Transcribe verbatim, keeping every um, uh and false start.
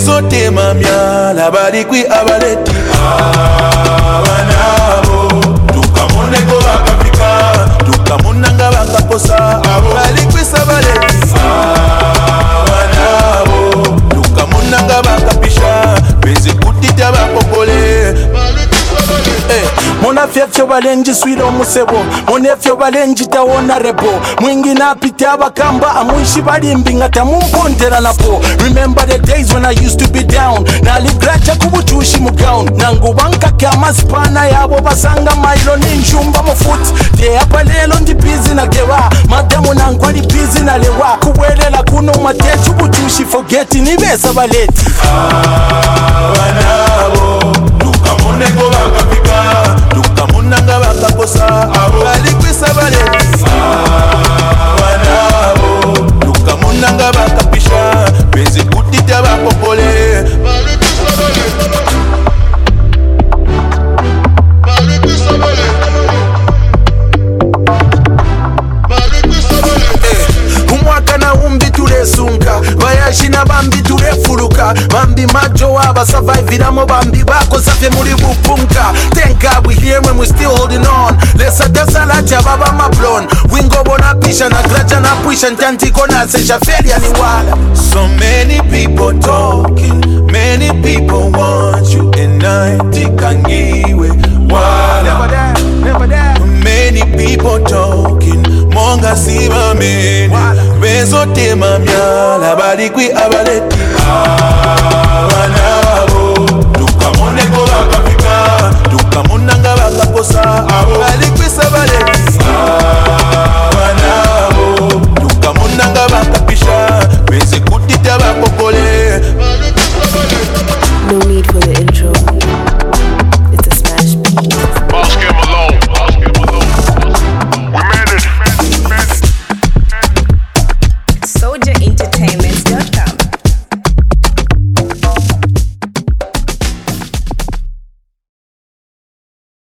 bezo tema myala bali kwi abaleti abanabo tukamoneko bakapika tukamonanga bakaposa bali kwi sabaleti abanabo tukamonanga bakapisha bezi kutita bakokole Eh, mona fefyo balenji swira omusebo monefyo balenji tawona rebo mwingi napita abakamba amwishi balimbi nga tamumpontera napo. Remember the days when I used to be down naligracha kubuchushi mu gown nangubankake amasipana yabo basanga mailo ninjumba mu foot de apa lelo ndi busy na gewa madamu nangwali busy na lewa kubwelela kuno matechu buchushi forget nibesa baleti abanabo tukamoneko bakapika tukamonanga bakaposa bali kwi sabaleti abanabo tukamonanga bakapisha bezi kutita bakokole bali kwi sabaleti bali kwi sabaleti bali kwi sabaleti umwaka na umbi tulesunka bayashina bambi tulefuluka bambi majo waba surviviramo bambi bako safye muri bupunka. Thank God we here when we still holding on. Lesa desala chababa mablon wingo bona pisha na gracha na pisha ntantiko na sesha feria ni wala. So many people talking, many people want you and I tikangiwe wala. Never there, never there. Many people talking, monga siba meni bezo tema myala bali kwi abaleti abanabo